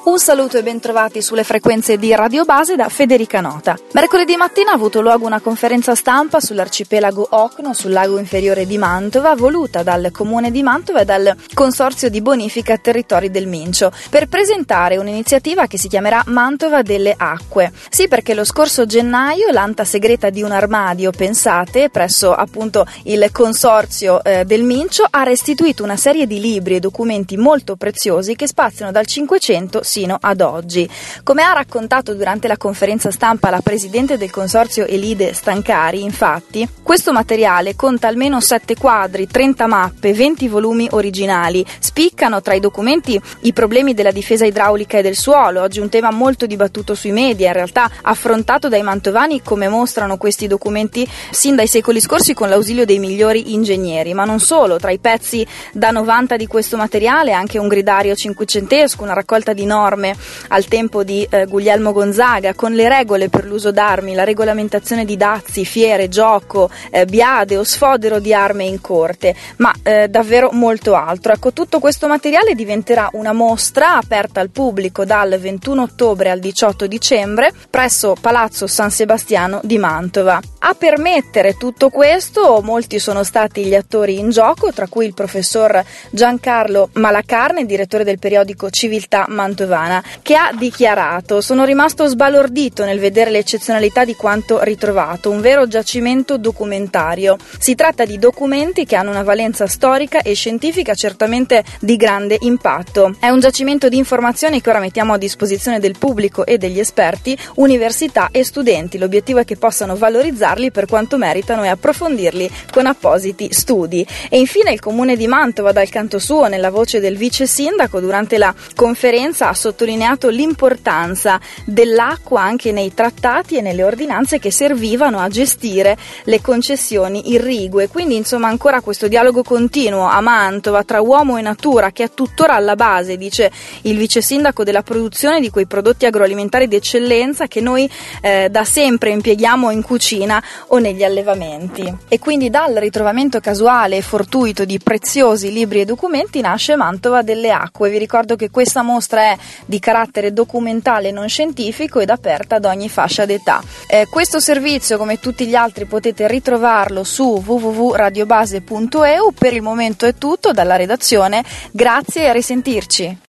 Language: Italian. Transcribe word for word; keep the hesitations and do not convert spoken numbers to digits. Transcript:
Un saluto e bentrovati sulle frequenze di Radio Base da Federica Nota. Mercoledì mattina ha avuto luogo una conferenza stampa sull'arcipelago Ocno, sul lago inferiore di Mantova, voluta dal Comune di Mantova e dal Consorzio di Bonifica Territori del Mincio, per presentare un'iniziativa che si chiamerà Mantova delle Acque. Sì, perché lo scorso gennaio l'anta segreta di un armadio, pensate, presso appunto il Consorzio eh, del Mincio, ha restituito una serie di libri e documenti molto preziosi che spaziano dal Cinquecento sino ad oggi. Come ha raccontato durante la conferenza stampa la presidente del consorzio Elide Stancari, infatti, questo materiale conta almeno sette quadri, trenta mappe, venti volumi originali. Spiccano tra i documenti i problemi della difesa idraulica e del suolo, oggi un tema molto dibattuto sui media, in realtà affrontato dai mantovani, come mostrano questi documenti sin dai secoli scorsi con l'ausilio dei migliori ingegneri. Ma non solo, tra i pezzi da novanta di questo materiale anche un gridario cinquecentesco, una raccolta di norme al tempo di eh, Guglielmo Gonzaga, con le regole per l'uso d'armi, la regolamentazione di dazi, fiere, gioco, eh, biade o sfodero di armi in corte, ma eh, davvero molto altro. Ecco, tutto questo materiale diventerà una mostra aperta al pubblico dal ventuno ottobre al diciotto dicembre presso Palazzo San Sebastiano di Mantova. A permettere tutto questo, molti sono stati gli attori in gioco, tra cui il professor Giancarlo Malacarne, direttore del periodico Civiltà Mantovana, che ha dichiarato: sono rimasto sbalordito nel vedere l'eccezionalità di quanto ritrovato, un vero giacimento documentario. Si tratta di documenti che hanno una valenza storica e scientifica certamente di grande impatto. È un giacimento di informazioni che ora mettiamo a disposizione del pubblico e degli esperti, università e studenti. L'obiettivo è che possano valorizzarli per quanto meritano e approfondirli con appositi studi. E infine il Comune di Mantova, dal canto suo, nella voce del vice sindaco, durante la conferenza ha sottolineato l'importanza dell'acqua anche nei trattati e nelle ordinanze che servivano a gestire le concessioni irrigue. Quindi insomma ancora questo dialogo continuo a Mantova tra uomo e natura, che è tuttora alla base, dice il vice sindaco, della produzione di quei prodotti agroalimentari d'eccellenza che noi eh, da sempre impieghiamo in cucina o negli allevamenti. E quindi dal ritrovamento casuale e fortuito di preziosi libri e documenti nasce Mantova delle Acque. Vi ricordo che questa mostra è di carattere documentale non scientifico ed aperta ad ogni fascia d'età. Eh, questo servizio, come tutti gli altri, potete ritrovarlo su w w w punto radiobase punto e u. Per il momento è tutto dalla redazione, grazie e a risentirci.